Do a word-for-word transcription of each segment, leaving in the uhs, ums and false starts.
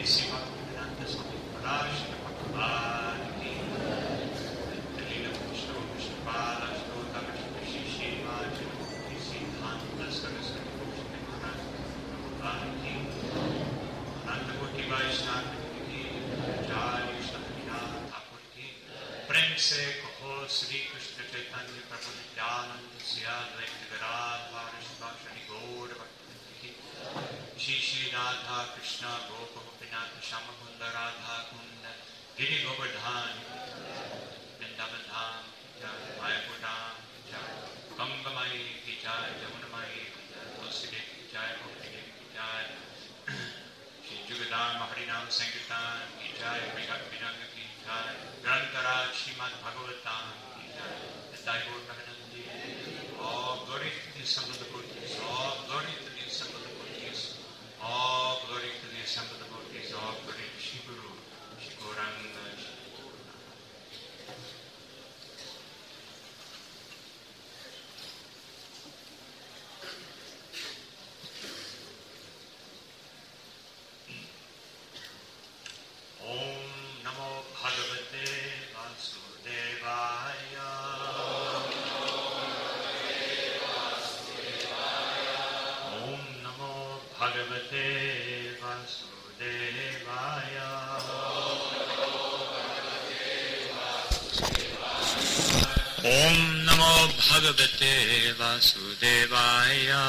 Bhagavate Vasudevaya.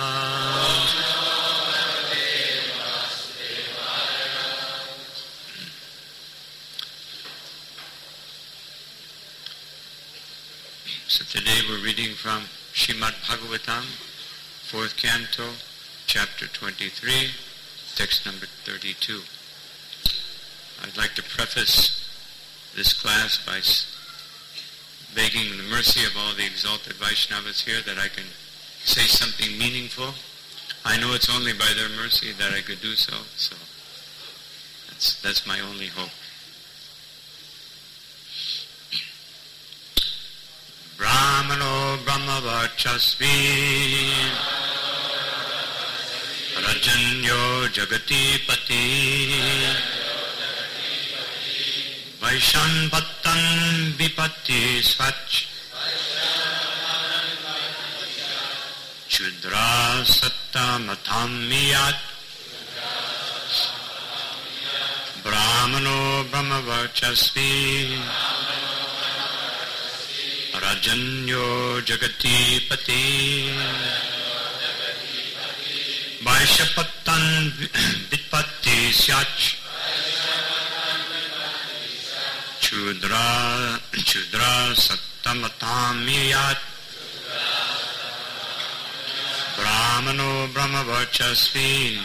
So today we're reading from Srimad Bhagavatam, fourth canto, chapter twenty-three, text number thirty-two. I'd like to preface this class by begging the mercy of all the exalted Vaishnavas here that I can say something meaningful. I know it's only by their mercy that I could do so, so that's, that's my only hope. Brahmano Brahmavachasvi Rajanyo Jagati Pati Vaishan Pattan Vipatti Svach Chudra Satta Matamiyat Brahmano Brahmavachasvi Rajanyo Jagati Pati Vaishapattan Vipatti Svach Chudra Chudra Sattamatamiyat Brahmano Brahmavachasvi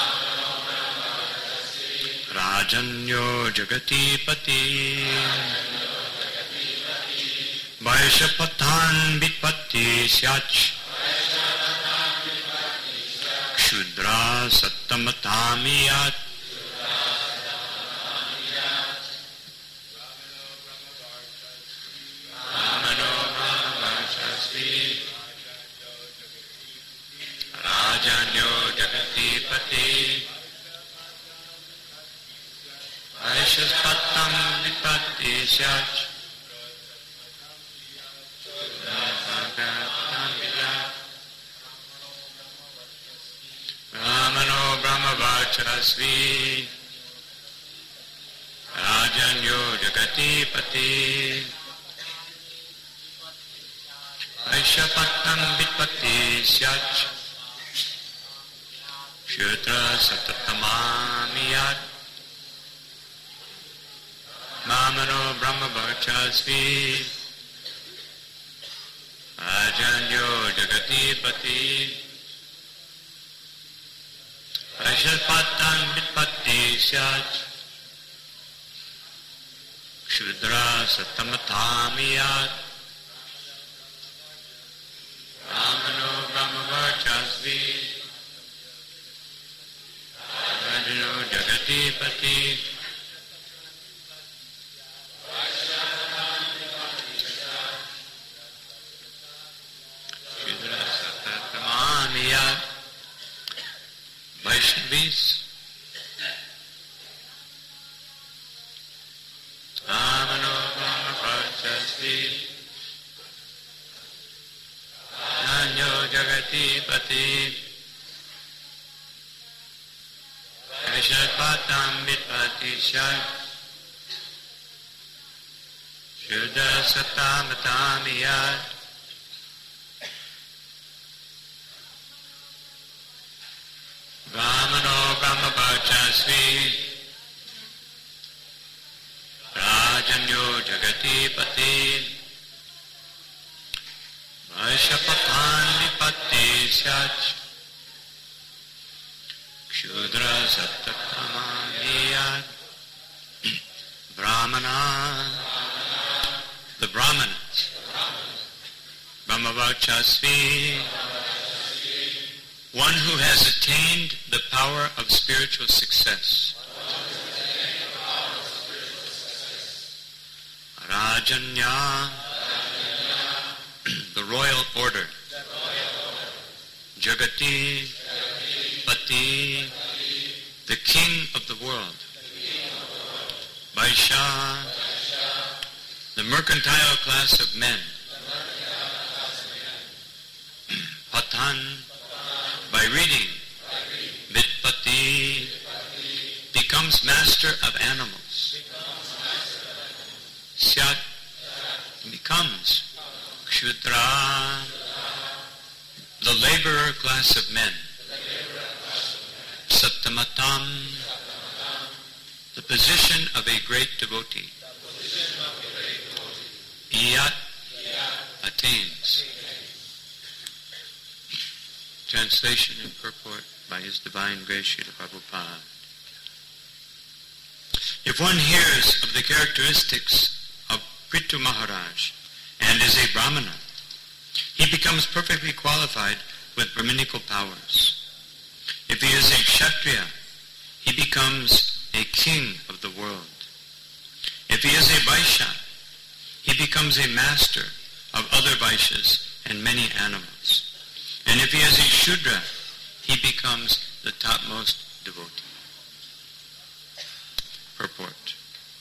Rajanyo Jagati Pati Vaishapatan Vipatti Syach Chudra Sattamatamiyat Rajanyo Jagati Pati Vaishapattam Vipatti Syach Brahmano Brahmavachasvi Rajanyo Jagati Pati Vaishapattam Vipatti Syach Shudra Sattatamamiyat Brahmano Brahmavachasvi Rajanyo Jagati Pati Vaishapattam Vipatti Syach Shudra Sattamatamiyat Brahmano Brahmavachasvi Rajanyo Jagati Pati Shudra Sattatamamiyat. Vaishnavis, Nanyo Jagati Pati Vishapatam Vitpati Shat Shuddha Satamatamiyat Brahmano Brahmabhachasvi Rajanyo Jagati Pati Vaishapatan Vipatti Syach Kshudra Sattatamamiyat Brahmana, the Brahmanas, Brahmavachasvi, one who has attained the power of spiritual success. Rajanya, the royal order. Jagati, Pati, the king of the world. Vaishya, the mercantile class of men. Patan, by reading. Vitpati, becomes master of animals. Syat, becomes. Kshudra, the laborer class of men. Sattamatam, the position of a great devotee. Iyat, attains. Translation and purport by His Divine Grace Srila Prabhupada. If one hears of the characteristics of Prithu Maharaj and is a Brahmana, he becomes perfectly qualified with Brahminical powers. If he is a Kshatriya, he becomes a king of the world. If he is a Vaishya, he becomes a master of other Vaishyas and many animals. And if he is a Shudra, he becomes the topmost devotee. Purport.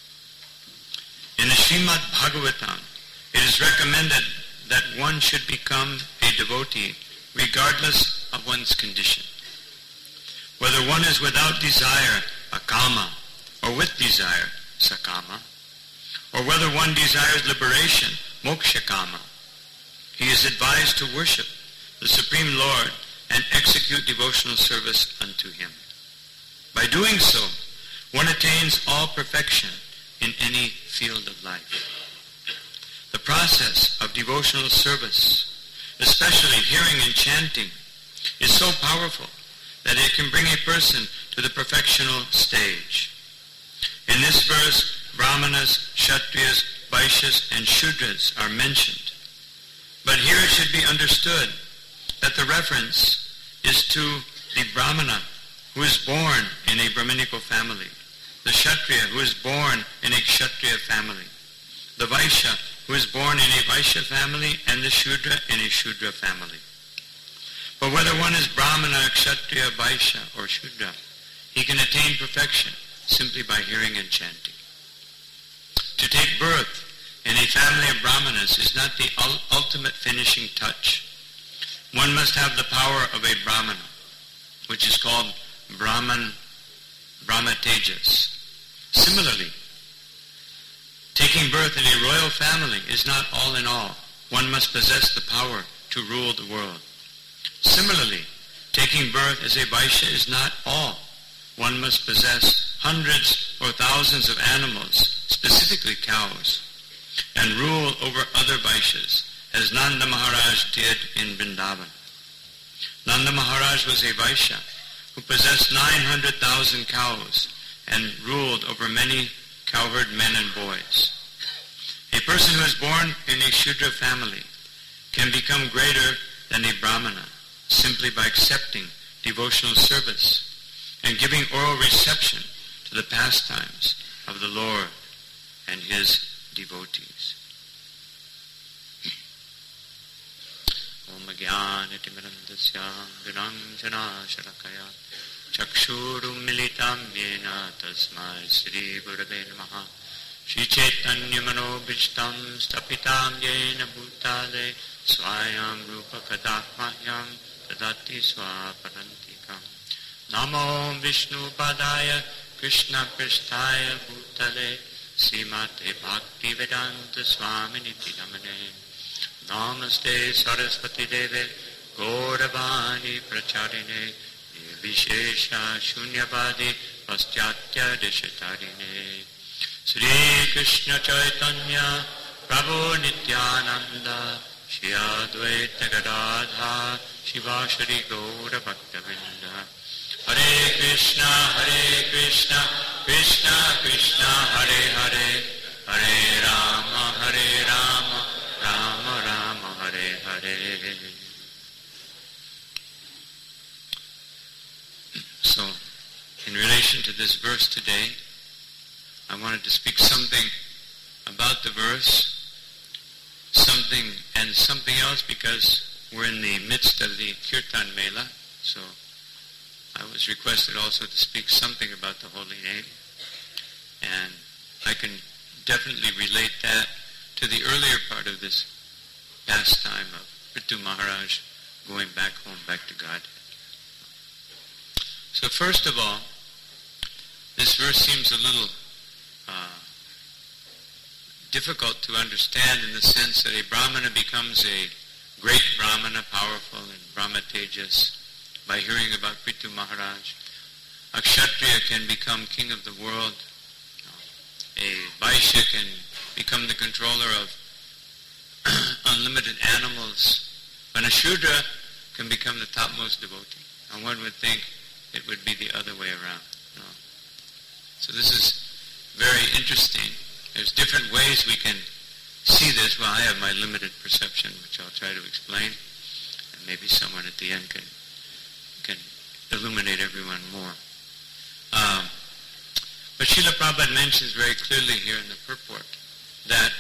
In the Srimad Bhagavatam, it is recommended that one should become a devotee regardless of one's condition. Whether one is without desire, akama, or with desire, sakama, or whether one desires liberation, mokshakama, he is advised to worship the Supreme Lord and execute devotional service unto Him. By doing so, one attains all perfection in any field of life. The process of devotional service, especially hearing and chanting, is so powerful that it can bring a person to the perfectional stage. In this verse, Brahmanas, Kshatriyas, Vaishyas, and Shudras are mentioned. But here it should be understood that the reference is to the Brahmana who is born in a Brahminical family, the Kshatriya who is born in a Kshatriya family, the Vaishya who is born in a Vaishya family, and the Shudra in a Shudra family. But whether one is Brahmana, Kshatriya, Vaishya, or Shudra, he can attain perfection simply by hearing and chanting. To take birth in a family of Brahmanas is not the ul- ultimate finishing touch. One must have the power of a Brahmana, which is called Brahman, Brahma Tejas. Similarly, taking birth in a royal family is not all in all. One must possess the power to rule the world. Similarly, taking birth as a Vaishya is not all. One must possess hundreds or thousands of animals, specifically cows, and rule over other Vaishyas, as Nanda Maharaj did in Vrindavan. Nanda Maharaj was a Vaishya who possessed nine hundred thousand cows and ruled over many cowherd men and boys. A person who is born in a Shudra family can become greater than a Brahmana simply by accepting devotional service and giving oral reception to the pastimes of the Lord and His devotees. Om Jnana-timirandasya Vinanjana Sharakaya Chakshurum Militam Yena Tasmai Sri Gurave Namaha Shri Chaitanya Manobhishtam Stapitam Yena Bhutale Swayam Rupa Kadakmahyam Tadati Swaparantikam. Namo Vishnu Padaya Krishna Pristhaya Bhutale Srimate Bhakti Vedanta Swamini Namane. Namaste Saraswati Deve Gauravani Pracharine Vishesha Shunyavadi Paschatya Deshatarine. Sri Krishna Chaitanya Prabhu Nityananda Shri Advaita Gadadha Shiva Shri Gaura Bhaktavinda. Hare Krishna Hare Krishna Krishna Krishna Hare Hare Hare Rama Hare Rama Rama Rama Hare Hare. So, in relation to this verse today, I wanted to speak something about the verse, something and something else, because we're in the midst of the Kirtan Mela, so I was requested also to speak something about the holy name, and I can definitely relate that to the earlier part of this pastime of Prithu Maharaj going back home, back to God. So first of all, this verse seems a little uh, difficult to understand in the sense that a Brahmana becomes a great Brahmana, powerful and Brahmatejas, by hearing about Prithu Maharaj. A Kshatriya can become king of the world. A Vaishya can become the controller of unlimited animals. But a Shudra can become the topmost devotee. And one would think it would be the other way around. No. So this is very interesting. There's different ways we can see this. Well, I have my limited perception, which I'll try to explain. And maybe someone at the end can can illuminate everyone more. Um, but Srila Prabhupada mentions very clearly here in the purport that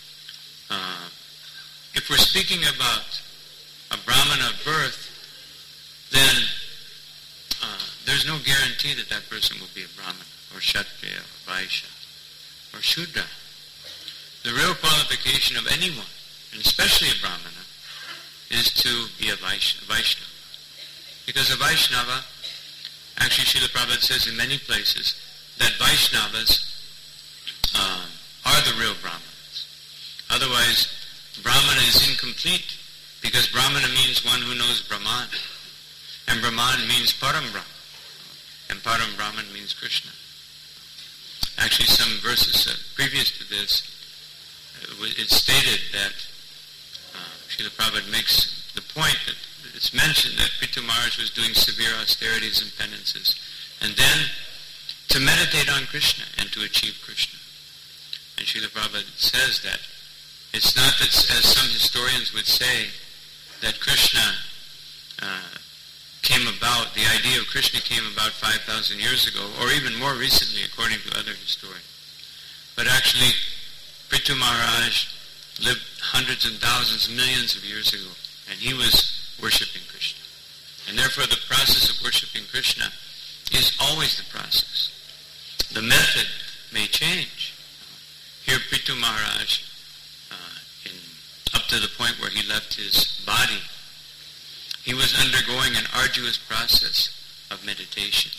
uh, if we're speaking about a Brahmana of birth, then uh, there's no guarantee that that person will be a Brahmana, or Kshatriya, or Vaishya, or Shudra. The real qualification of anyone, and especially a Brahmana, is to be a Vaishnava. Because a Vaishnava, actually Srila Prabhupada says in many places, that Vaishnavas uh, are the real Brahmanas. Otherwise, Brahmana is incomplete, because Brahmana means one who knows Brahman. And Brahman means Param Brahman. And Param Brahman means Krishna. Actually, some verses uh, previous to this, uh, it's stated that uh, Srila Prabhupada makes the point that it's mentioned that Prithu Maharaj was doing severe austerities and penances, and then to meditate on Krishna and to achieve Krishna. And Srila Prabhupada says that it's not that, as some historians would say, that Krishna uh, came about, the idea of Krishna came about five thousand years ago, or even more recently, according to other historians. But actually, Prithu Maharaj lived hundreds and thousands, millions of years ago, and he was worshipping Krishna. And therefore, the process of worshipping Krishna is always the process. The method may change. Here, Prithu Maharaj, uh, in, up to the point where he left his body, he was undergoing an arduous process of meditation.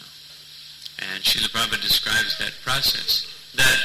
And Srila Prabhupada describes that process, that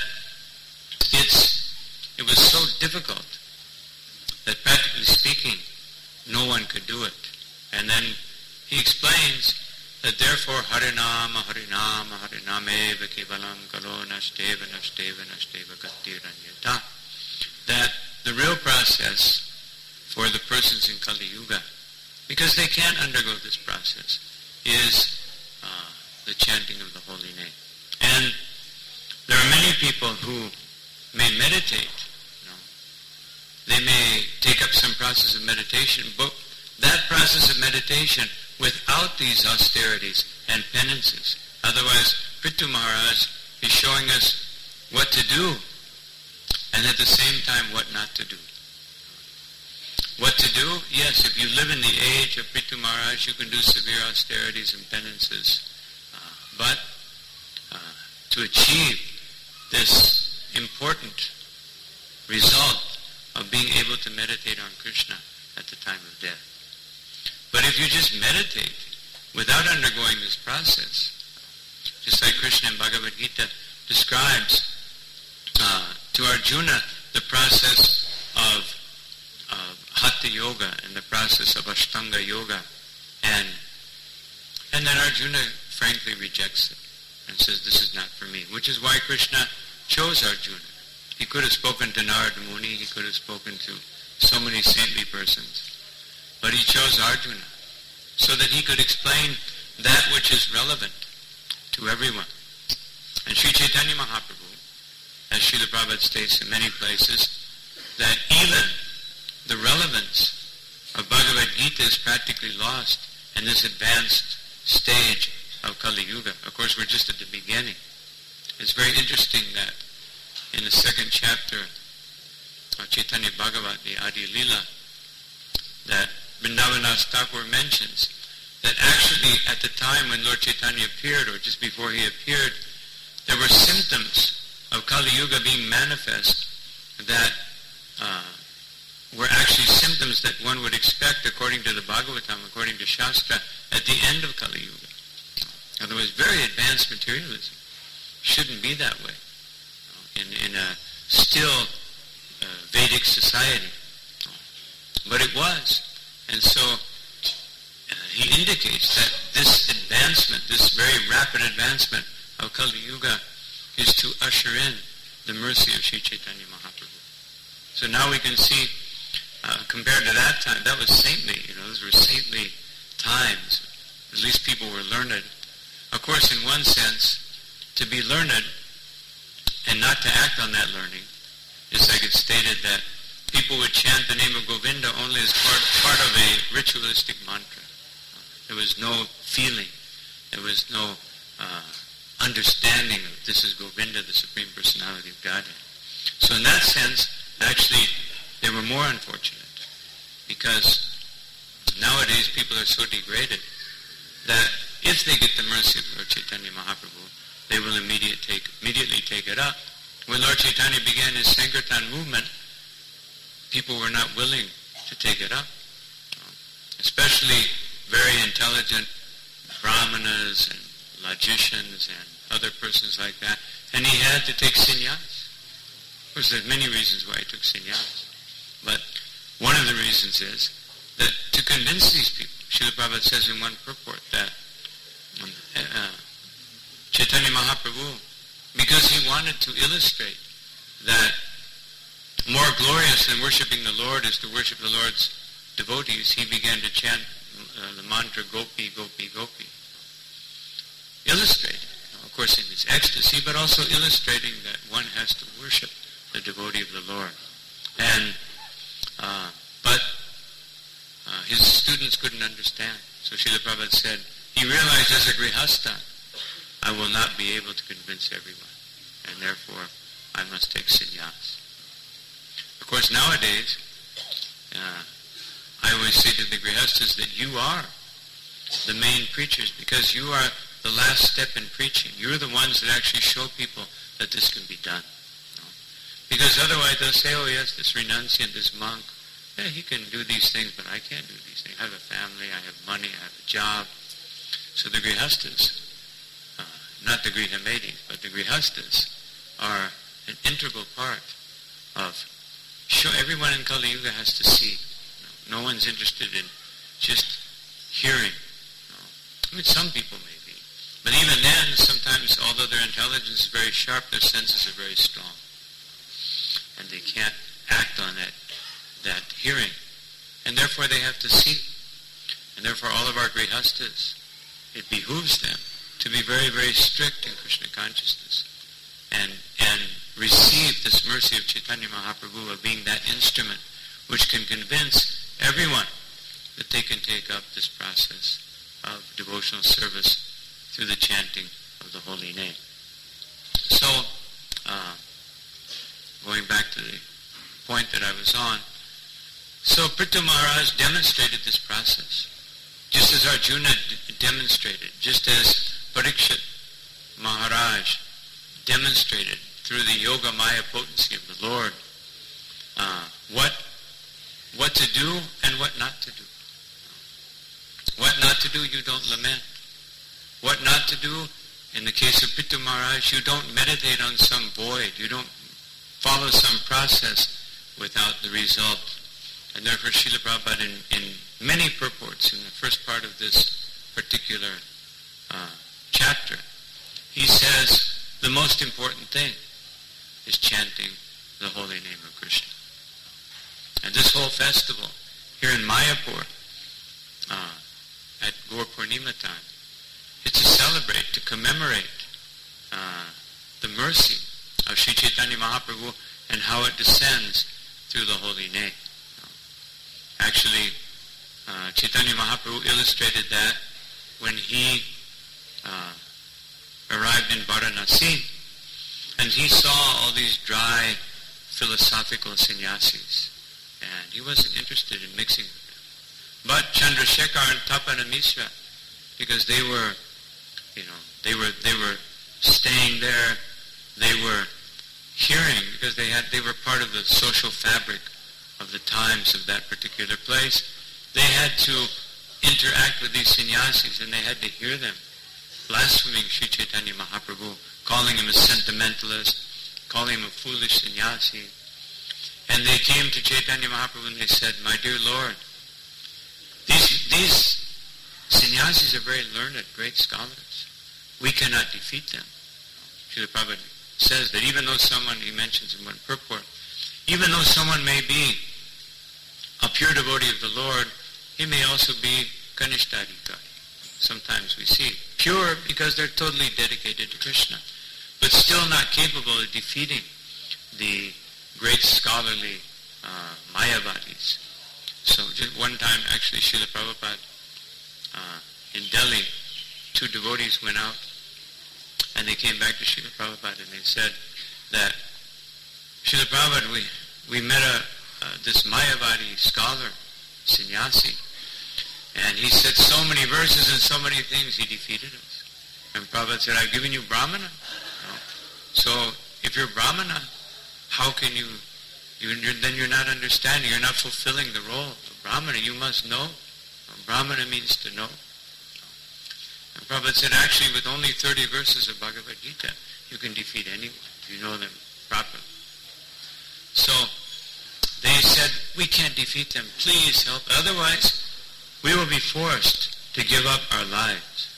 it's, it was so difficult that practically speaking, no one could do it. And then he explains that therefore Harinama, Harinama, Harinameva Kevalam Kalo Nashteva, Nashteva, Nashteva Gatiranyata. That the real process for the persons in Kali Yuga, because they can't undergo this process, is uh, the chanting of the holy name. And there are many people who may meditate. You know. They may take up some process of meditation, but that process of meditation without these austerities and penances. Otherwise, Prithu Maharaj is showing us what to do, and at the same time what not to do. What to do? Yes, if you live in the age of Prithu Maharaj, you can do severe austerities and penances. Uh, but uh, to achieve this important result of being able to meditate on Krishna at the time of death. But if you just meditate without undergoing this process, just like Krishna in Bhagavad Gita describes uh, to Arjuna the process of, of Hatha Yoga and the process of Ashtanga Yoga, and and then Arjuna frankly rejects it and says, this is not for me, which is why Krishna chose Arjuna. He could have spoken to Narada Muni, he could have spoken to so many saintly persons, but he chose Arjuna so that he could explain that which is relevant to everyone. And Sri Chaitanya Mahaprabhu, as Srila Prabhupada states in many places, that even the relevance of Bhagavad Gita is practically lost in this advanced stage of Kali Yuga. Of course, we're just at the beginning. It's very interesting that in the second chapter of Chaitanya Bhagavat, the Adi Lila, that Vrindavandas Thakur mentions that actually at the time when Lord Chaitanya appeared, or just before he appeared, there were symptoms of Kali Yuga being manifest that uh, were actually symptoms that one would expect according to the Bhagavatam, according to Shastra, at the end of Kali Yuga. In other words, very advanced materialism. Shouldn't be that way in, in a still uh, Vedic society. But it was. And so uh, he indicates that this advancement, this very rapid advancement of Kali Yuga is to usher in the mercy of Sri Chaitanya Mahaprabhu. So now we can see, uh, compared to that time, that was saintly, you know, those were saintly times. At least people were learned. Of course, in one sense, to be learned and not to act on that learning, just like it's stated that people would chant the name of Govinda only as part, part of a ritualistic mantra. There was no feeling. There was no uh, understanding of this is Govinda, the Supreme Personality of Godhead. So in that sense, actually, they were more unfortunate, because nowadays people are so degraded that if they get the mercy of Lord Chaitanya Mahaprabhu, they will immediate take, immediately take it up. When Lord Chaitanya began his Sankirtan movement, people were not willing to take it up. Especially very intelligent brahmanas and logicians and other persons like that. And he had to take sannyas. Of course, there's many reasons why he took sannyas. But one of the reasons is that to convince these people, Srila Prabhupada says in one purport that uh, Chaitanya Mahaprabhu, because he wanted to illustrate that more glorious than worshipping the Lord is to worship the Lord's devotees, he began to chant uh, the mantra Gopi, Gopi, Gopi. Illustrating, of course in his ecstasy, but also illustrating that one has to worship the devotee of the Lord. And, uh, but uh, his students couldn't understand. So Srila Prabhupada said, he realized as a grihastha, I will not be able to convince everyone, and therefore I must take sannyas. Of course, nowadays, uh, I always say to the grihasthas that you are the main preachers, because you are the last step in preaching. You're the ones that actually show people that this can be done. You know? Because otherwise they'll say, oh yes, this renunciant, this monk, yeah, he can do these things, but I can't do these things. I have a family, I have money, I have a job. So the grihasthas, uh, not the grihamedis, but the grihasthas are an integral part of show. Everyone in Kali Yuga has to see. No, no one's interested in just hearing. No. I mean, some people may be. But even then, sometimes, although their intelligence is very sharp, their senses are very strong. And they can't act on that, that hearing. And therefore they have to see. And therefore all of our grihasthas, it behooves them to be very, very strict in Krishna consciousness and and receive this mercy of Chaitanya Mahaprabhu of being that instrument which can convince everyone that they can take up this process of devotional service through the chanting of the holy name. So, uh, going back to the point that I was on, so Prithu Maharaj demonstrated this process. Just as Arjuna d- demonstrated, just as Parikshit Maharaj demonstrated through the Yoga Maya potency of the Lord, uh, what what to do and what not to do. What not to do, you don't lament. What not to do, in the case of Pittu Maharaj, you don't meditate on some void. You don't follow some process without the result. And therefore, Srila Prabhupada, in, in many purports, in the first part of this particular uh, chapter, he says the most important thing is chanting the holy name of Krishna. And this whole festival here in Mayapur, uh, at Gaur Purnima time, it's to celebrate, to commemorate uh, the mercy of Sri Chaitanya Mahaprabhu and how it descends through the holy name. Actually, uh, Chaitanya Mahaprabhu illustrated that when he uh, arrived in Varanasi, and he saw all these dry philosophical sannyasis, and he wasn't interested in mixing with them. But Chandrasekhar and Tapana Mishra, because they were, you know, they were they were staying there, they were hearing, because they had they were part of the social fabric of the times of that particular place. They had to interact with these sannyasis, and they had to hear them blaspheming Sri Chaitanya Mahaprabhu, calling him a sentimentalist, calling him a foolish sannyasi. And they came to Chaitanya Mahaprabhu and they said, "My dear Lord, these, these sannyasis are very learned, great scholars. We cannot defeat them." Srila Prabhupada says that even though someone, he mentions in one purport, even though someone may be a pure devotee of the Lord, he may also be Kanishtadikari. Sometimes we see pure because they're totally dedicated to Krishna, but still not capable of defeating the great scholarly uh, Mayavadis. So just one time, actually, Srila Prabhupada uh, in Delhi, two devotees went out, and they came back to Srila Prabhupada, and they said that, Srila Prabhupada, we, we met a, uh, this Mayavadi scholar, sannyasi, and he said so many verses and so many things, he defeated us. And Prabhupada said, "I've given you Brahmana." No. So if you're Brahmana, how can you, you you're, then you're not understanding, you're not fulfilling the role of Brahmana. You must know. Brahmana means to know. And Prabhupada said, actually, with only thirty verses of Bhagavad Gita, you can defeat anyone if you know them properly. So they said, "We can't defeat them. Please help. Otherwise, we will be forced to give up our lives."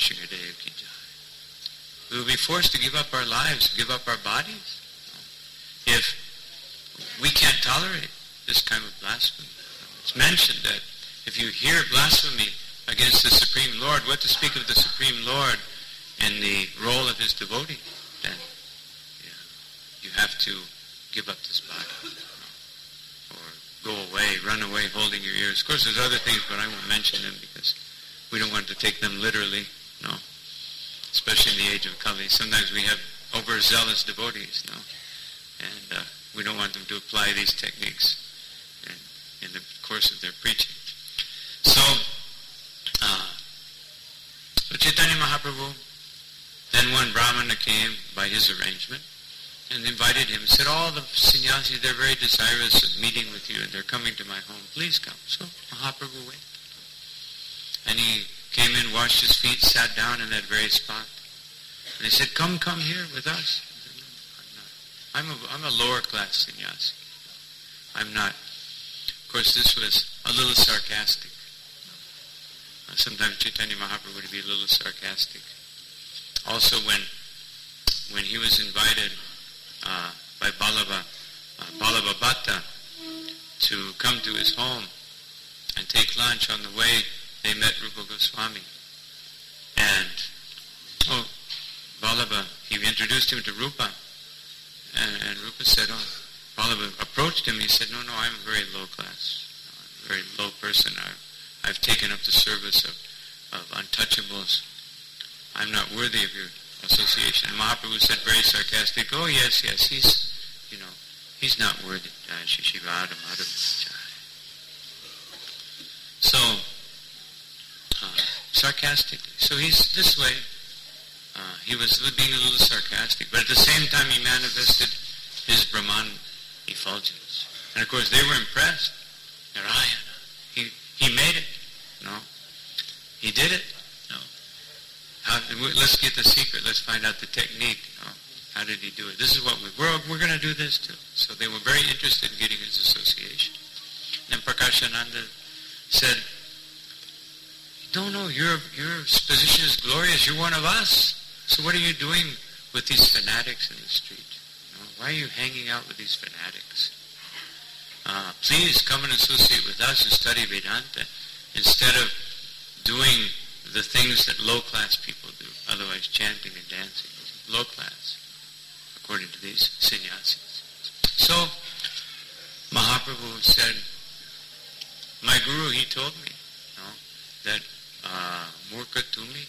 We will be forced to give up our lives, give up our bodies, if we can't tolerate this kind of blasphemy. It's mentioned that if you hear blasphemy against the Supreme Lord, what to speak of the Supreme Lord in the role of his devotee, then yeah, you have to give up this body. Or go away, run away holding your ears. Of course, there's other things, but I won't mention them because we don't want to take them literally, no. Especially in the age of Kali. Sometimes we have overzealous devotees, no. And uh, we don't want them to apply these techniques in, in the course of their preaching. So, uh, so Chaitanya Mahaprabhu, then one Brahmana came by his arrangement and invited him, said, "All the sannyasis, they're very desirous of meeting with you and they're coming to my home. Please come." So Mahaprabhu went. And he came in, washed his feet, sat down in that very spot. And he said, "Come, come here with us." I said, "No, I'm not. I'm a, I'm a lower class sannyasi. I'm not." Of course, this was a little sarcastic. Uh, sometimes Chaitanya Mahaprabhu would be a little sarcastic. Also, when when he was invited uh, by Ballabha, uh, Ballabha Bhatta to come to his home and take lunch, on the way they met Rupa Goswami. And, oh, Ballabha, he introduced him to Rupa. And, and Rupa said, oh, Ballabha approached him. He said, no, no, I'm a very low class. I'm a very low person. I've, I've taken up the service of, of untouchables. I'm not worthy of your association. And Mahaprabhu said very sarcastic, oh, yes, yes, he's, you know, he's not worthy. So, uh, sarcastically. So he's this way. Uh, he was being a little sarcastic, but at the same time he manifested Brahman effulgence. And of course they were impressed. Narayana, he, he made it. No. He did it. No. How, let's get the secret. Let's find out the technique. No. How did he do it? This is what we, we're, we're going to do this too. So they were very interested in getting his association. And Prakashananda said, no, no, your, your position is glorious. You're one of us. So what are you doing with these fanatics in the street? You know, why are you hanging out with these fanatics? Uh, please come and associate with us and study Vedanta instead of doing the things that low-class people do, otherwise chanting and dancing. Low-class, according to these sannyasis. So, Mahaprabhu said, my guru, he told me, you know, that uh, Murka Tumi,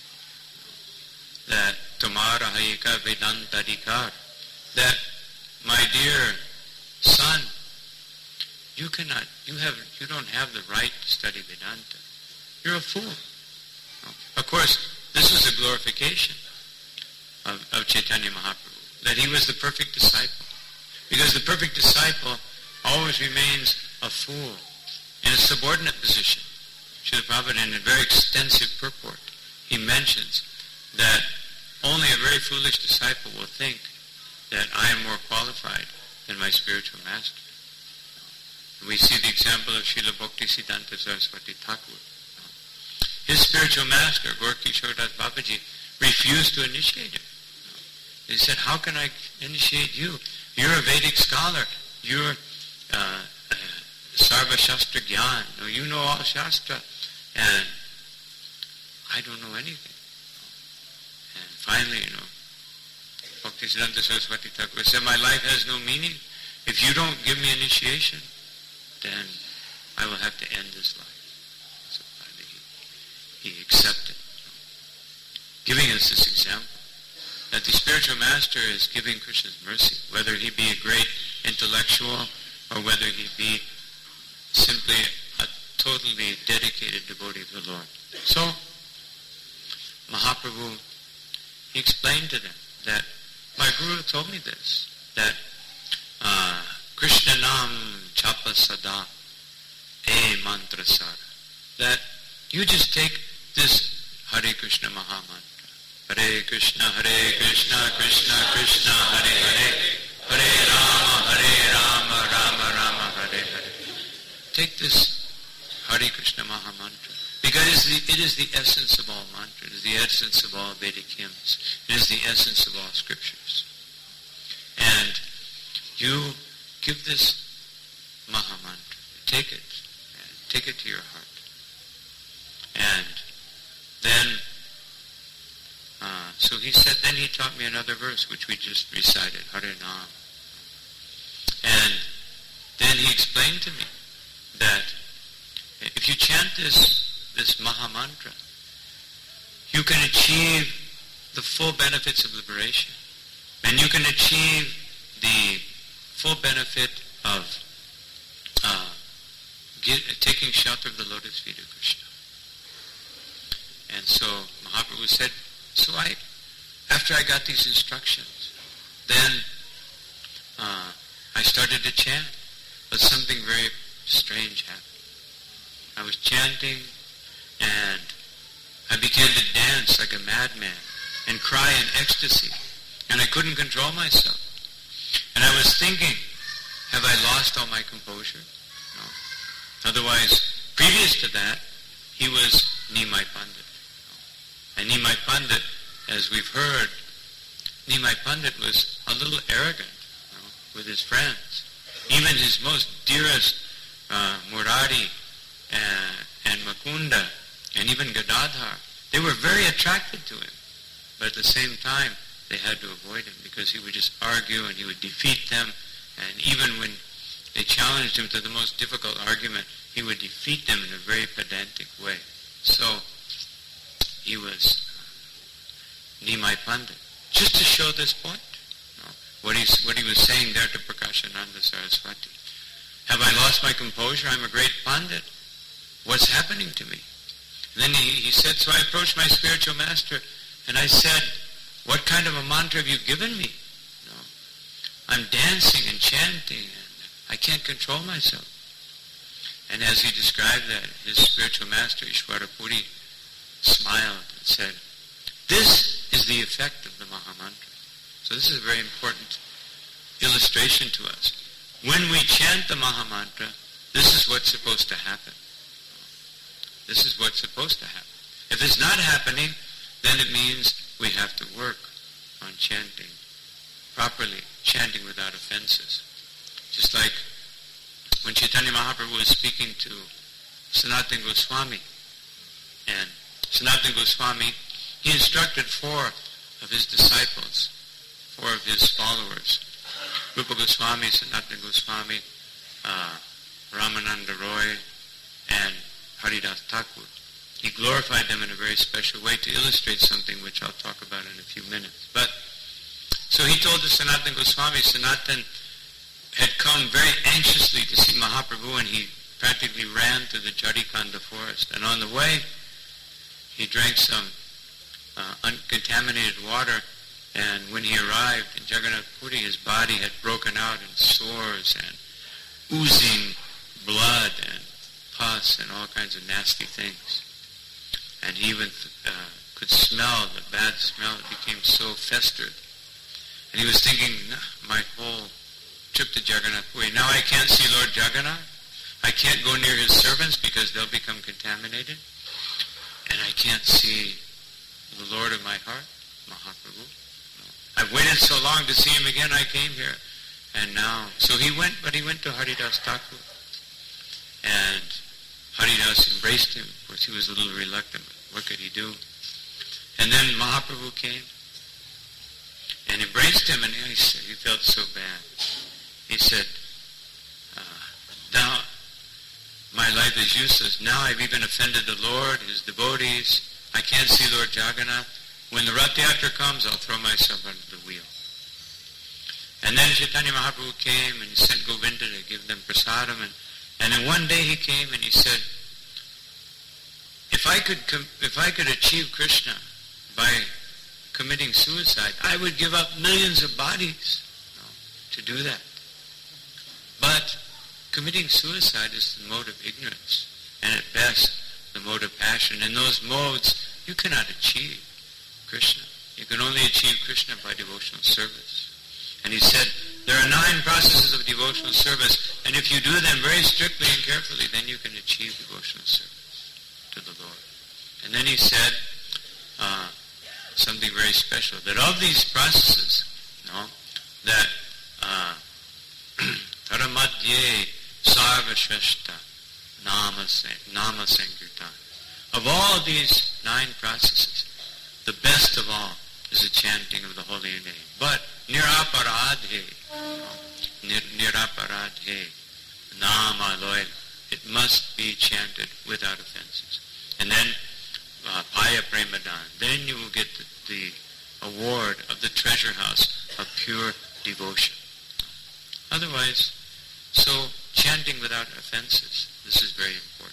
that Tumara Hayika Vedanta Adhikar, that my dear son, you cannot, you have, you don't have the right to study Vedanta. You're a fool. Of course, this was a glorification of, of Chaitanya Mahaprabhu, that he was the perfect disciple. Because the perfect disciple always remains a fool in a subordinate position. Srila Prabhupada, in a very extensive purport, he mentions that only a very foolish disciple will think that I am more qualified than my spiritual master. And we see the example of Srila Bhaktisiddhanta Saraswati Thakur. His spiritual master, Gaura-Kishora Das Babaji, refused to initiate him. He said, how can I initiate you? You're a Vedic scholar. You're uh, uh, Sarva Shastra Gyan. No, you know all Shastra. And I don't know anything. And finally, you know, Bhaktisiddhanta Saraswati Thakur said, my life has no meaning. If you don't give me initiation, then I will have to end this life. So finally he, he accepted. Giving us this example, that the spiritual master is giving Krishna's mercy, whether he be a great intellectual or whether he be simply a totally dedicated devotee of the Lord. So, Mahaprabhu, he explained to them that my Guru told me this, that uh, Krishna Nam Chapa Sada E Mantra Sara, that you just take this Hare Krishna Maha Mantra. Hare Krishna, Hare Krishna, Krishna Krishna, Hare Hare, Hare Rama, Hare Rama, Rama Rama, Hare Hare. Take this Hare Krishna Maha Mantra, because it is, the, it is the essence of all mantra, it is the essence of all Vedic hymns, it is the essence of all scriptures. And you give this Maha Mantra, take it, take it to your heart. And then Uh, so he said, then he taught me another verse, which we just recited, Hare Nam. And then he explained to me that if you chant this, this Maha Mantra, you can achieve the full benefits of liberation. And you can achieve the full benefit of uh, get, taking shelter of the lotus feet of Krishna. And so Mahaprabhu said, so I, after I got these instructions, then uh, I started to chant, but something very strange happened. I was chanting, and I began to dance like a madman and cry in ecstasy, and I couldn't control myself. And I was thinking, have I lost all my composure? No. Otherwise, previous to that, he was Nimai Pandit. And Nimai Pandit, as we've heard, Nimai Pandit was a little arrogant, you know, with his friends. Even his most dearest uh, Murari and, and Makunda and even Gadadhar, they were very attracted to him. But at the same time, they had to avoid him because he would just argue and he would defeat them. And even when they challenged him to the most difficult argument, he would defeat them in a very pedantic way. So, he was Nimai Pandit. Just to show this point, you know, what, he's, what he was saying there to Prakashananda Saraswati. Have I lost my composure? I'm a great Pandit. What's happening to me? And then he, he said, so I approached my spiritual master and I said, what kind of a mantra have you given me? You know, I I'm dancing and chanting, and I can't control myself. And as he described that, his spiritual master, Ishwara Puri, smiled and said, this is the effect of the Mahamantra. So this is a very important illustration to us. When we chant the Mahamantra, this is what's supposed to happen. This is what's supposed to happen. If it's not happening, then it means we have to work on chanting properly, chanting without offenses. Just like when Chaitanya Mahaprabhu was speaking to Sanatana Goswami, and Sanatana Goswami, he instructed four of his disciples, four of his followers, Rupa Goswami, Sanatana Goswami, uh, Ramananda Roy, and Haridas Thakur. He glorified them in a very special way to illustrate something which I'll talk about in a few minutes. But so he told the Sanatana Goswami, Sanatana had come very anxiously to see Mahaprabhu, and he practically ran to the Jharikanda forest. And on the way, he drank some uh, uncontaminated water, and when he arrived in Jagannath Puri, his body had broken out in sores and oozing blood and pus and all kinds of nasty things. And he even uh, could smell the bad smell. It became so festered. And he was thinking, my whole trip to Jagannath Puri, now I can't see Lord Jagannath. I can't go near his servants because they'll become contaminated. And I can't see the Lord of my heart, Mahaprabhu. I've waited so long to see him again, I came here. And now, so he went, but he went to Haridas Thakur. And Haridas embraced him. Of course, he was a little reluctant, but what could he do? And then Mahaprabhu came and embraced him, and he, said, he felt so bad. He said, uh, now my life is useless. Now I've even offended the Lord, his devotees. I can't see Lord Jagannath. When the Rath Yatra comes, I'll throw myself under the wheel. And then Chaitanya Mahaprabhu came and he sent Govinda to give them prasadam. And, and then one day he came and he said, if I could com- if I could achieve Krishna by committing suicide, I would give up millions of bodies, you know, to do that. But committing suicide is the mode of ignorance, and at best the mode of passion. In those modes, you cannot achieve Krishna. You can only achieve Krishna by devotional service. And he said, there are nine processes of devotional service, and if you do them very strictly and carefully, then you can achieve devotional service to the Lord. And then he said uh, something very special, that of these processes, you know, that Taramadye Sarvashveshta Nama Sankirtan. Of all these nine processes, the best of all is the chanting of the holy name. But niraparadhe, niraparadhe, nama loyal. It must be chanted without offenses. And then uh, Paya Premadan. Then you will get the, the award of the treasure house of pure devotion. Otherwise, so chanting without offenses, this is very important.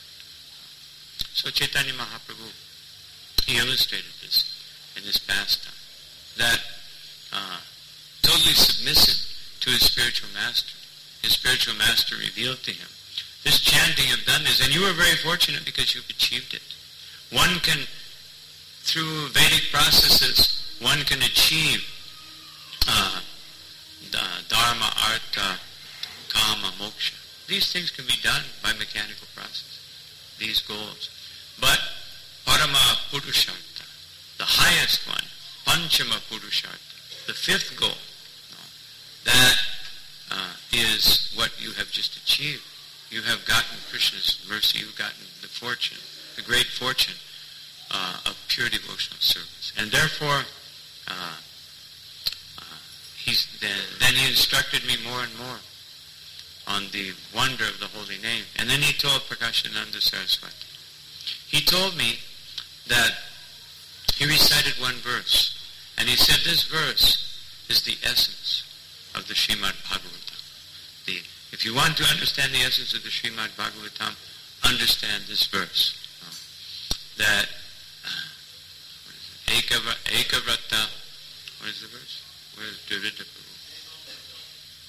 So Chaitanya Mahaprabhu, he illustrated this in his pastime, that uh, totally submissive to his spiritual master. His spiritual master revealed to him, this chanting you've done this, and you were very fortunate because you've achieved it. One can, through Vedic processes, one can achieve uh, dharma, artha, kama, moksha. These things can be done by mechanical process, these goals. But parama purushartha, the highest one, panchama purushartha, the fifth goal, no, that uh, is what you have just achieved. You have gotten Krishna's mercy, you've gotten the fortune, the great fortune uh, of pure devotional service. And therefore, uh, uh, he's then, then he instructed me more and more on the wonder of the holy name. And then he told Prakashananda Saraswati. He told me that he recited one verse, and he said this verse is the essence of the Srimad Bhagavatam. The, if you want to understand the essence of the Srimad Bhagavatam, understand this verse. Uh, that, uh, what is it? Ekavrata, what is the verse? Where is Dravida Prabhu?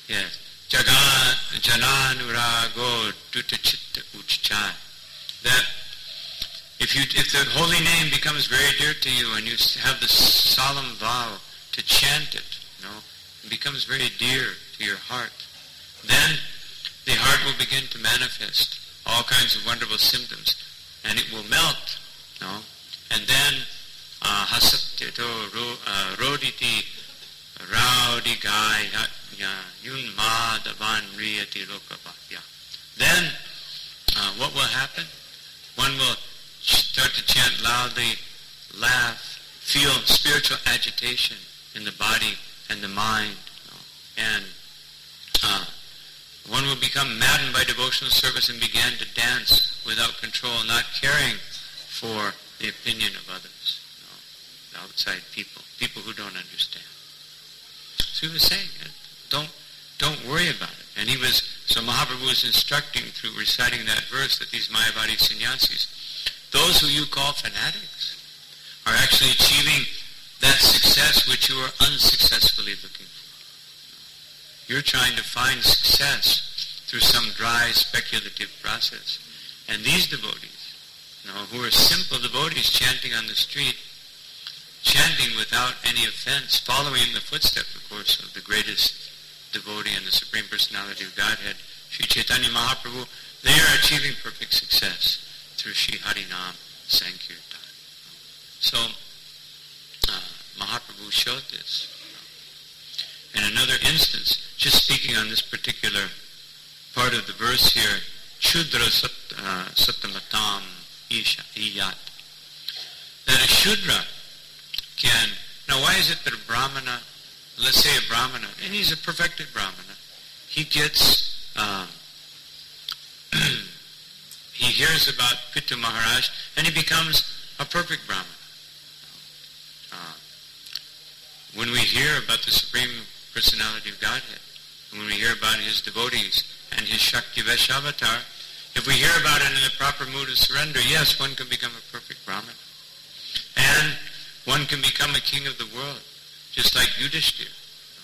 Yes. Jagan Jananurago Dutachitta Uchchai. That if you if the holy name becomes very dear to you and you have the solemn vow to chant it, you know, it becomes very dear to your heart, then the heart will begin to manifest all kinds of wonderful symptoms, and it will melt, you know, and then hasatyato roditi raudi gaya yun madavan riyati lokapatya. Then uh, what will happen? One will start to chant loudly, laugh, feel spiritual agitation in the body and the mind, you know, and uh, one will become maddened by devotional service and begin to dance without control, not caring for the opinion of others, you know, the outside people, people who don't understand. So he was saying, don't don't worry about it. And he was, so Mahaprabhu was instructing through reciting that verse that these Mayavadi sannyasis, those who you call fanatics, are actually achieving that success which you are unsuccessfully looking for. You're trying to find success through some dry, speculative process. And these devotees, you know, who are simple devotees chanting on the street, chanting without any offense, following in the footsteps, of course, of the greatest devotee and the Supreme Personality of Godhead, Sri Chaitanya Mahaprabhu, they are achieving perfect success through Sri Harinam Sankirtan. So, uh, Mahaprabhu showed this. In another instance, just speaking on this particular part of the verse here, Shudra sat, uh, Satamatam Isha Iyat, that a Shudra can, now why is it that a Brahmana, let's say a Brahmana, and he's a perfected Brahmana, he gets, uh, he hears about Pittu Maharaj, and he becomes a perfect Brahmana. Uh, when we hear about the Supreme Personality of Godhead, when we hear about his devotees and his Shakti Vaishyavatar, if we hear about it in the proper mood of surrender, yes, one can become a perfect Brahmana. And one can become a king of the world, just like Yudhishthira.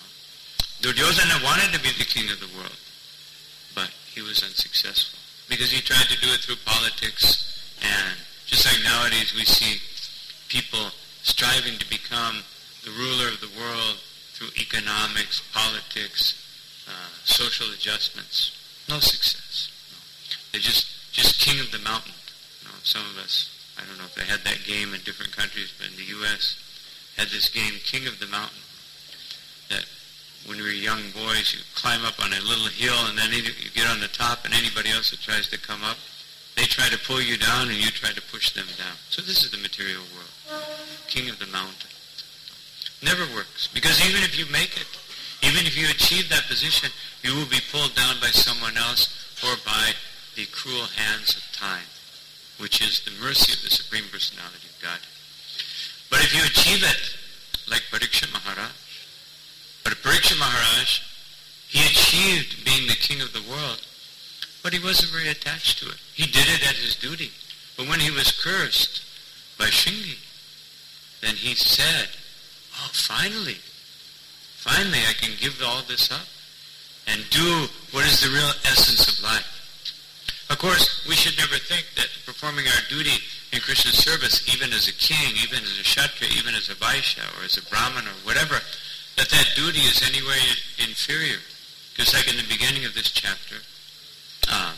Duryodhana wanted to be the king of the world, but he was unsuccessful because he tried to do it through politics, and just like nowadays we see people striving to become the ruler of the world through economics, politics, uh, social adjustments. No success. No. They're just, just king of the mountain. You know, some of us, I don't know if they had that game in different countries, but in the U S had this game, King of the Mountain, that when we were young boys, you climb up on a little hill and then you get on the top, and anybody else that tries to come up, they try to pull you down and you try to push them down. So this is the material world. King of the mountain. Never works. Because even if you make it, even if you achieve that position, you will be pulled down by someone else or by the cruel hands of time, which is the mercy of the Supreme Personality of God. But if you achieve it, like Parikshit Maharaj, but Parikshit Maharaj, he achieved being the king of the world, but he wasn't very attached to it. He did it as his duty. But when he was cursed by Shringi, then he said, oh, finally, finally I can give all this up and do what is the real essence of life. Of course, we should never think that performing our duty in Krishna's service, even as a king, even as a Kshatriya, even as a Vaishya, or as a Brahman, or whatever, that that duty is anyway inferior. Just like in the beginning of this chapter, uh,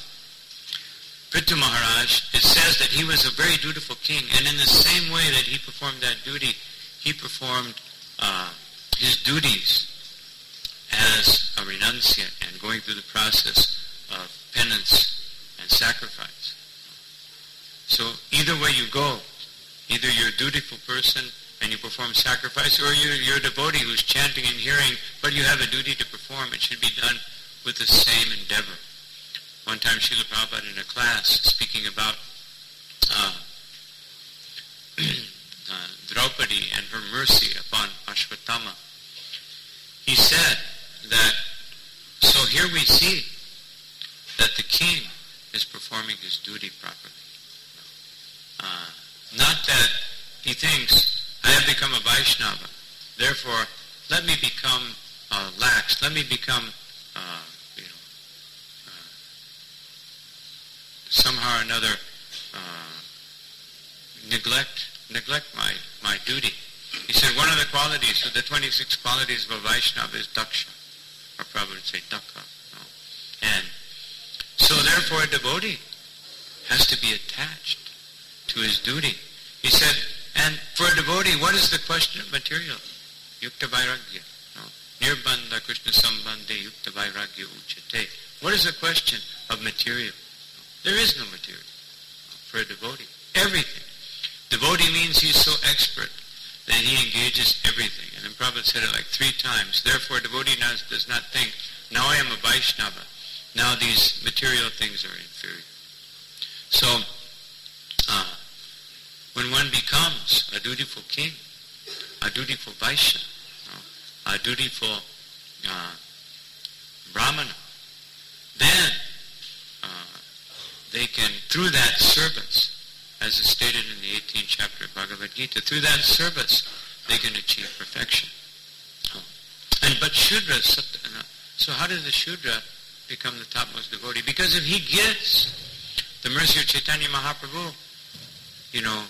Pittu Maharaj, it says that he was a very dutiful king, and in the same way that he performed that duty, he performed uh, his duties as a renunciate and going through the process of penance and sacrifice. So either way you go, either you're a dutiful person and you perform sacrifice, or you're, you're a devotee who's chanting and hearing, but you have a duty to perform. It should be done with the same endeavor. One time Srila Prabhupada in a class speaking about uh, uh, Draupadi and her mercy upon Ashwatthama, he said that, so here we see that the king is performing his duty properly. Uh, not that he thinks, I have become a Vaishnava, therefore let me become uh, lax, let me become uh, you know, uh, somehow or another uh, neglect neglect my, my duty. He said one of the qualities of the twenty-six qualities of a Vaishnava is daksha, or probably would say dakha. No? And so therefore a devotee has to be attached to his duty. He said, and for a devotee, what is the question of material? Yukta vairagya. No? Nirbandha Krishna sambandhe yukta vairagya uchate. What is the question of material? No? There is no material for a devotee. Everything. Devotee means he's so expert that he engages everything. And then Prabhupada said it like three times. Therefore, a devotee does, does not think, now I am a Vaishnava. Now these material things are inferior. So, uh, when one becomes a dutiful king, a dutiful Vaishya, uh, a dutiful uh, Brahmana, then uh, they can, through that service, as is stated in the eighteenth chapter of Bhagavad Gita, through that service they can achieve perfection. Oh. And but Shudra, so how does the Shudra become the topmost devotee? Because if he gets the mercy of Chaitanya Mahaprabhu, you know,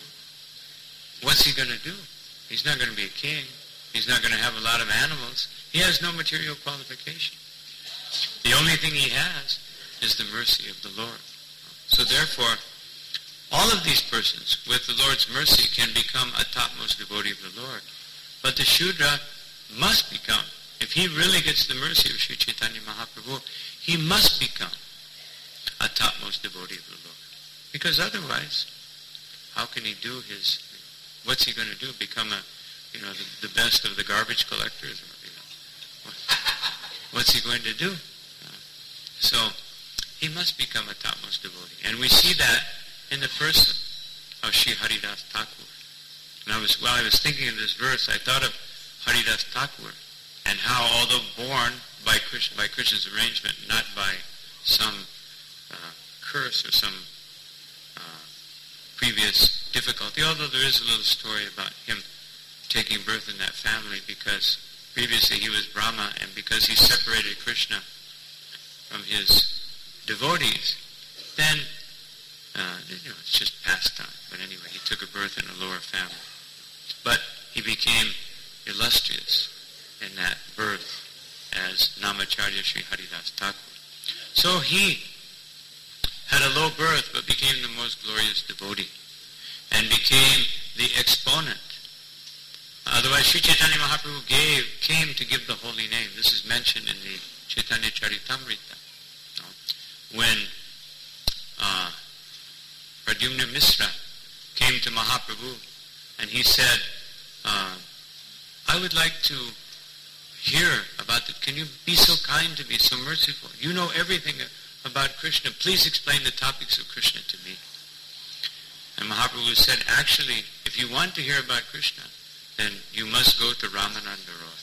what's he going to do? He's not going to be a king. He's not going to have a lot of animals. He has no material qualification. The only thing he has is the mercy of the Lord. So therefore, all of these persons, with the Lord's mercy, can become a topmost devotee of the Lord. But the Shudra must become, if he really gets the mercy of Sri Chaitanya Mahaprabhu, he must become a topmost devotee of the Lord. Because otherwise, how can he do his, what's he going to do? Become a, you know, the, the best of the garbage collectors? Or, you know, what's he going to do? Uh, so, he must become a topmost devotee. And we see that in the person of Sri Haridas Thakur. And I was, while I was thinking of this verse, I thought of Haridas Thakur and how, although born by Krishna, by Krishna's arrangement, not by some uh, curse or some uh, previous difficulty, although there is a little story about him taking birth in that family because previously he was Brahma, and because he separated Krishna from his devotees, then Uh, you know, it's just pastime. But anyway, he took a birth in a lower family. But he became illustrious in that birth as Namacharya Sri Haridas Thakur. So he had a low birth but became the most glorious devotee and became the exponent. Otherwise, Sri Chaitanya Mahaprabhu gave, came to give the holy name. This is mentioned in the Chaitanya Charitamrita. No? When uh, Pradyumna Misra came to Mahaprabhu and he said, uh, I would like to hear about it. Can you be so kind to me, so merciful? You know everything about Krishna. Please explain the topics of Krishna to me. And Mahaprabhu said, actually, if you want to hear about Krishna, then you must go to Ramananda Roy.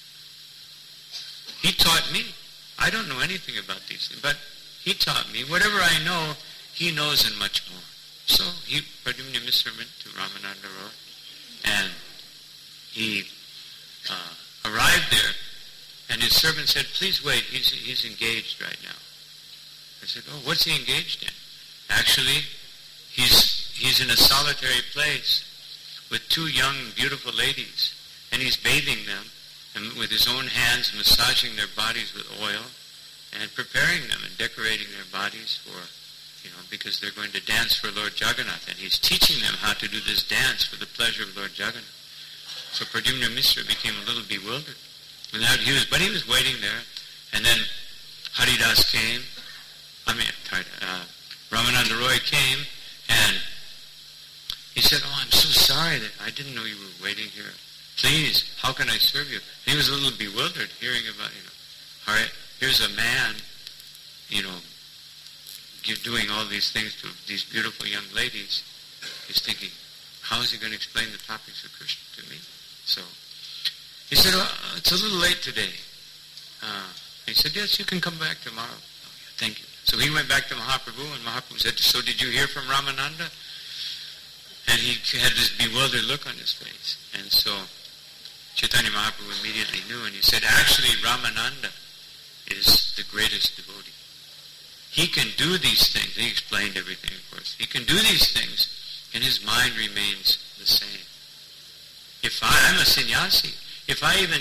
He taught me. I don't know anything about these things, but he taught me. Whatever I know, he knows and much more. So he, Pradyumna Misra, went to Ramananda Roy, and he uh, arrived there, and his servant said, please wait, he's, he's engaged right now. I said, oh, what's he engaged in? Actually, he's, he's in a solitary place with two young, beautiful ladies, and he's bathing them, and with his own hands massaging their bodies with oil, and preparing them and decorating their bodies for, you know, because they're going to dance for Lord Jagannath, and he's teaching them how to do this dance for the pleasure of Lord Jagannath. So Pradyumna Misra became a little bewildered. And that he was, but he was waiting there, and then Haridas came, I mean, uh, Ramananda Roy came, and he said, oh, I'm so sorry that I didn't know you were waiting here. Please, how can I serve you? And he was a little bewildered hearing about, you know, all right, here's a man, you know, doing all these things to these beautiful young ladies. He's thinking, how is he going to explain the topics of Krishna to me? So he said, oh, it's a little late today. Uh, he said, yes, you can come back tomorrow. Oh, yeah, thank you. So he went back to Mahaprabhu, and Mahaprabhu said, so did you hear from Ramananda? And he had this bewildered look on his face. And so Chaitanya Mahaprabhu immediately knew, and he said, actually, Ramananda is the greatest devotee. He can do these things. He explained everything, of course. He can do these things, and his mind remains the same. If I, I'm a sannyasi, if I even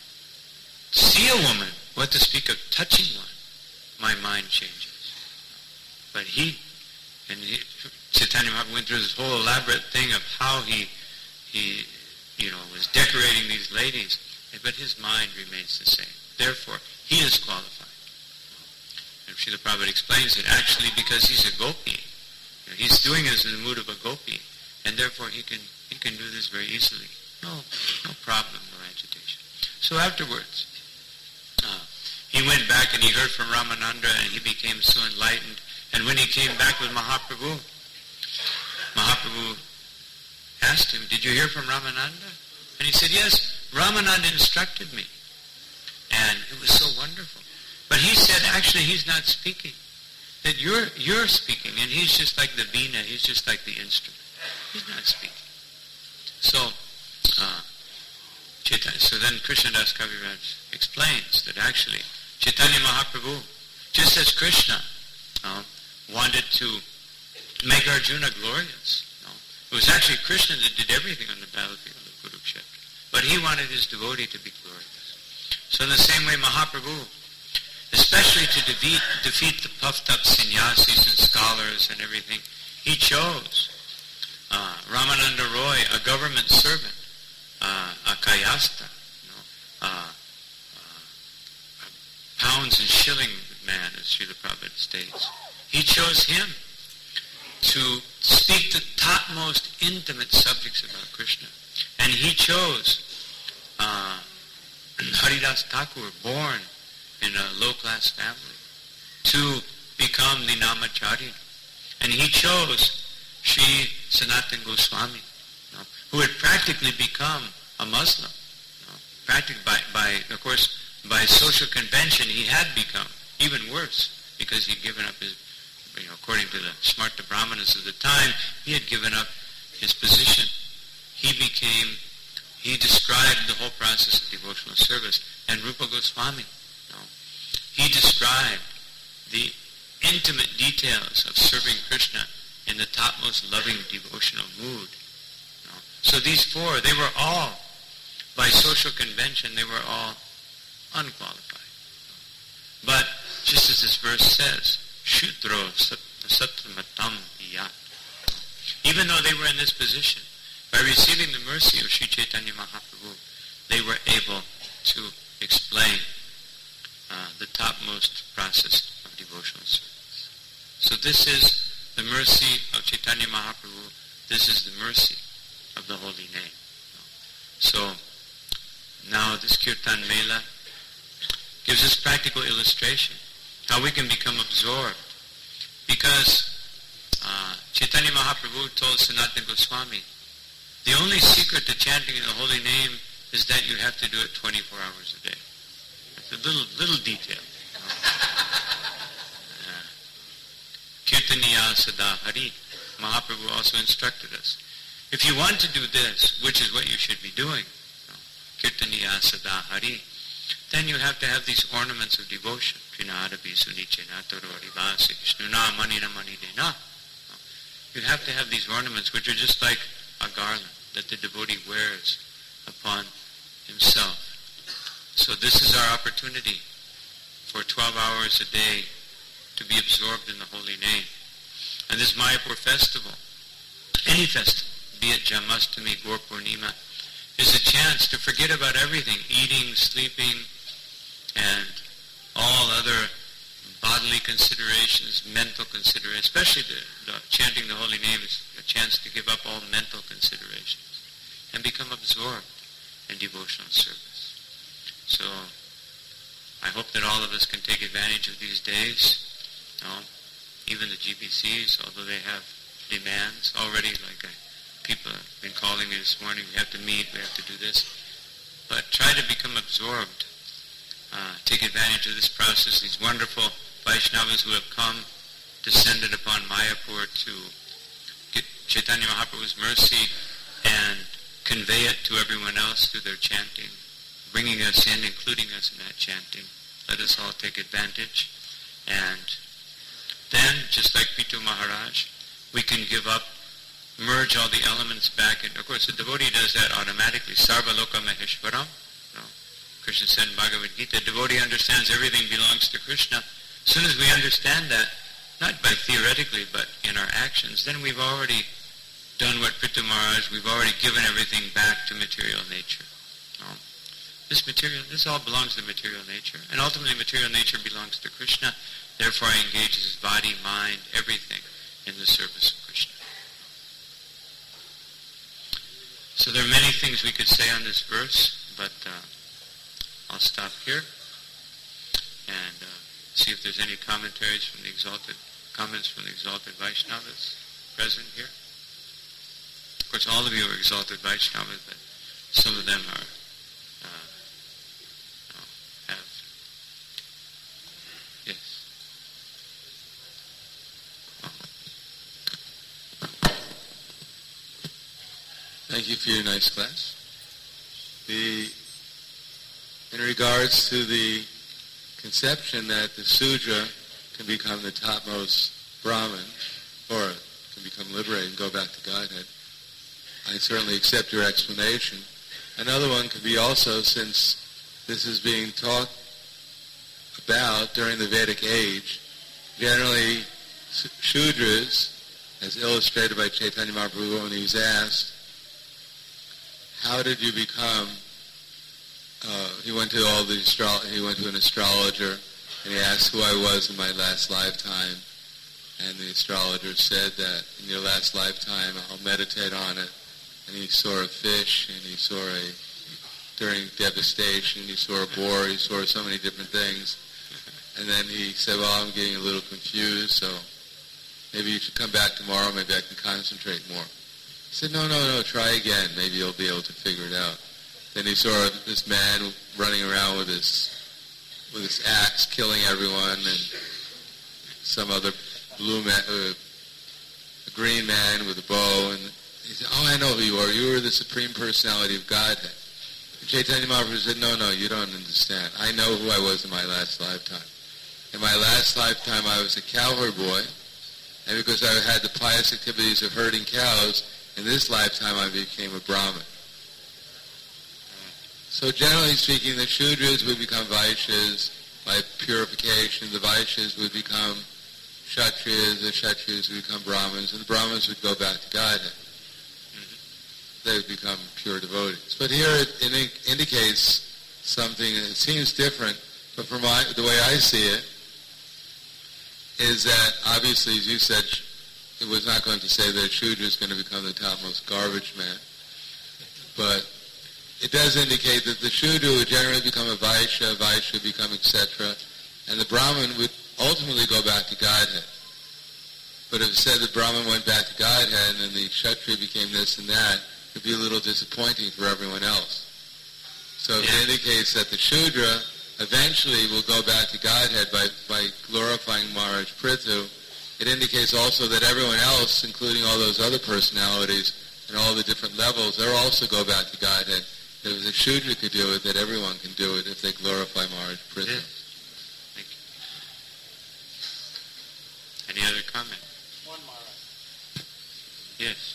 see a woman, what to speak of touching one, my mind changes. But he, and he, Chaitanya Mahaprabhu went through this whole elaborate thing of how he, he, you know, was decorating these ladies, but his mind remains the same. Therefore, he is qualified. And Srila Prabhupada explains it actually because he's a gopi. You know, he's doing this in the mood of a gopi, and therefore he can he can do this very easily. No, no problem, no agitation. So afterwards, uh, he went back and he heard from Ramananda, and he became so enlightened. And when he came back with Mahaprabhu, Mahaprabhu asked him, "Did you hear from Ramananda?" And he said, "Yes, Ramananda instructed me." And it was so wonderful. But he said, actually, he's not speaking. That you're you're speaking, and he's just like the veena, he's just like the instrument. He's not speaking. So, uh, Chaitanya, so then Krishnadas Kaviraj explains that actually Chaitanya Mahaprabhu, just as Krishna uh, wanted to make Arjuna glorious, you know, it was actually Krishna that did everything on the battlefield of Kurukshetra. But he wanted his devotee to be glorious. So in the same way, Mahaprabhu, especially to defeat, defeat the puffed-up sannyasis and scholars and everything, he chose uh, Ramananda Roy, a government servant, uh, a kayasta, you know, uh, uh, a pounds and shilling man, as Srila Prabhupada states. He chose him to speak the topmost intimate subjects about Krishna. And he chose uh, Haridas Thakur, born in a low-class family, to become the Namacharya. And he chose Sri Sanatana Goswami, you know, who had practically become a Muslim. You know, practically by, by, of course, by social convention, he had become even worse, because he'd given up his, you know, according to the Smarta Brahmanas of the time, he had given up his position. He became, he described the whole process of devotional service. And Rupa Goswami, he described the intimate details of serving Krishna in the topmost loving devotional mood. You know. So these four, they were all, by social convention, they were all unqualified. But just as this verse says, Shudro Sattamatam Iyat. Even though they were in this position, by receiving the mercy of Sri Chaitanya Mahaprabhu, they were able to explain Uh, the topmost process of devotional service. So this is the mercy of Chaitanya Mahaprabhu. This is the mercy of the holy name. So now this Kirtan Mela gives us practical illustration how we can become absorbed. Because uh, Chaitanya Mahaprabhu told Sanatana Goswami, the only secret to chanting in the holy name is that you have to do it twenty-four hours a day. A little little detail. uh, Kirtaniya Sada Hari. Mahaprabhu also instructed us. If you want to do this, which is what you should be doing, you know, Kirtaniya Sada Hari, then you have to have these ornaments of devotion. You have to have these ornaments which are just like a garland that the devotee wears upon himself. So this is our opportunity for twelve hours a day to be absorbed in the holy name. And this Mayapur festival, any festival, be it Jamastami, Gaur Purnima, is a chance to forget about everything, eating, sleeping, and all other bodily considerations, mental considerations, especially the, the chanting the holy name is a chance to give up all mental considerations and become absorbed in devotional service. So, I hope that all of us can take advantage of these days. You know, even the G B Cs, although they have demands already, like I, people have been calling me this morning, we have to meet, we have to do this. But try to become absorbed. Uh, take advantage of this process, these wonderful Vaishnavas who have come, descended upon Mayapur to get Chaitanya Mahaprabhu's mercy and convey it to everyone else through their chanting, bringing us in, including us in that chanting. let us all take advantage. And then, just like Pitu Maharaj, we can give up, merge all the elements back. And of course, the devotee does that automatically. Sarva Loka Maheshwaram. No. Krishna said in Bhagavad Gita, devotee understands everything belongs to Krishna. As soon as we understand that, not by theoretically, but in our actions, then we've already done what Pitu Maharaj, we've already given everything back to material nature. No. This material, this all belongs to material nature. And ultimately material nature belongs to Krishna. Therefore I engage his body, mind, everything in the service of Krishna. So there are many things we could say on this verse, but uh, I'll stop here and uh, see if there's any commentaries from the exalted, comments from the exalted Vaishnavas present here. Of course, all of you are exalted Vaishnavas, but some of them are uh, you know, have yes. Thank you for your nice class. The in regards to the conception that the Sudra can become the topmost Brahman, or can become liberated and go back to Godhead, I certainly accept your explanation. Another one could be also, since this is being taught about during the Vedic age, generally Shudras, as illustrated by Chaitanya Mahaprabhu when he was asked, how did you become, uh, he went to all the astro- he went to an astrologer and he asked who I was in my last lifetime, and the astrologer said that in your last lifetime I'll meditate on it, and he saw a fish, and he saw a, during devastation, he saw a boar, he saw so many different things, and then he said, well, I'm getting a little confused, so maybe you should come back tomorrow, maybe I can concentrate more. He said, no, no, no, try again. Maybe you'll be able to figure it out. Then he saw this man running around with his with his axe, killing everyone, and some other blue man, uh, a green man with a bow. And he said, oh, I know who you are. You are the Supreme Personality of Godhead. And Chaitanya Mahaprabhu said, no, no, you don't understand. I know who I was in my last lifetime. In my last lifetime, I was a cowherd boy, and because I had the pious activities of herding cows, in this lifetime, I became a Brahmin. So generally speaking, the Shudras would become Vaishyas by purification. The Vaishyas would become Kshatriyas. The Kshatriyas would become Brahmins. And the Brahmins would go back to Godhead. Mm-hmm. They would become pure devotees. But here it, it indicates something that seems different, but from my, the way I see it, is that obviously, as you said, it was not going to say that a Shudra is going to become the topmost garbage man. But it does indicate that the Shudra would generally become a Vaishya, Vaishya would become et cetera, and the Brahmin would ultimately go back to Godhead. But if it said the Brahmin went back to Godhead and the Kshatriya became this and that, it would be a little disappointing for everyone else. So it indicates that the Shudra eventually will go back to Godhead by, by glorifying Maharaj Prithu. It indicates also that everyone else, including all those other personalities and all the different levels, they'll also go back to Godhead. If the Shudra could do it, that everyone can do it if they glorify Maharaj Prithu. Yes. Thank you. Any other comment? One, Maharaj. Yes.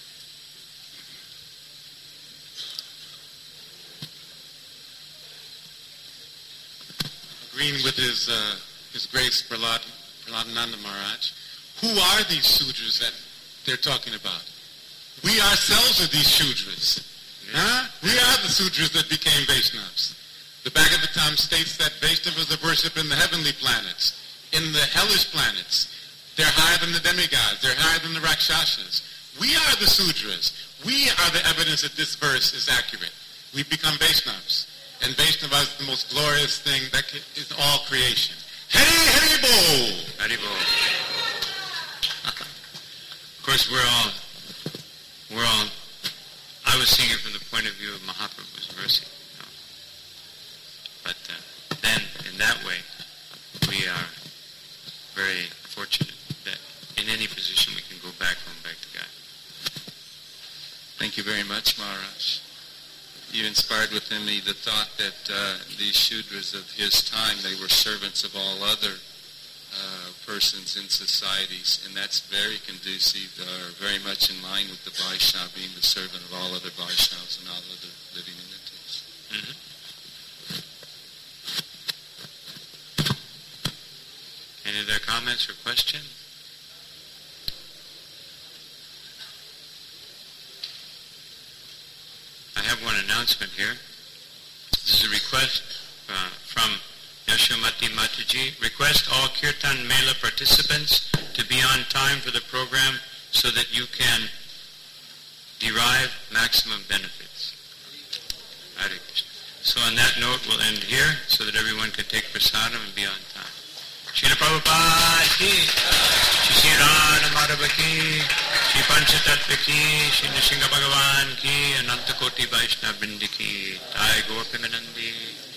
Agreeing with his uh, his Grace Prahlad, Prahladananda Maharaj, who are these Shudras that they're talking about? We ourselves are these Shudras. Yeah. Huh? We are the Shudras that became Vaishnavas. The Bhagavatam states that Vaishnavas are worshipped in the heavenly planets, in the hellish planets. They're higher than the demigods. They're higher than the Rakshasas. We are the Shudras. We are the evidence that this verse is accurate. We become Vaishnavas. And Vaishnava is the most glorious thing that is all creation. Hari Hari Bol! Hari Bol. Of course, we're all, we're all, I was seeing it from the point of view of Mahaprabhu's mercy. You know? But uh, then, in that way, we are very fortunate that in any position we can go back home, back to God. Thank you very much, Maharaj. you inspired within me the thought that uh, these Shudras of his time, they were servants of all other uh, persons in societies, and that's very conducive, or very much in line with the Vaishnava being the servant of all other Vaishnavas and all other living entities. Mm-hmm. Any other comments or questions? I have one announcement here. This is a request uh, from Yashomati Mataji. Request all Kirtan Mela participants to be on time for the program so that you can derive maximum benefits. Hare Krishna. So on that note, we'll end here so that everyone can take prasadam and be on time. Srila Prabhupada ki, Shri Radha Madhava ki, Shri Panchatattva ki, Shri Nrsimha Bhagavan ki, Ananta Koti Vaishnava Vrindi ki, Jai Gaur Premanandi.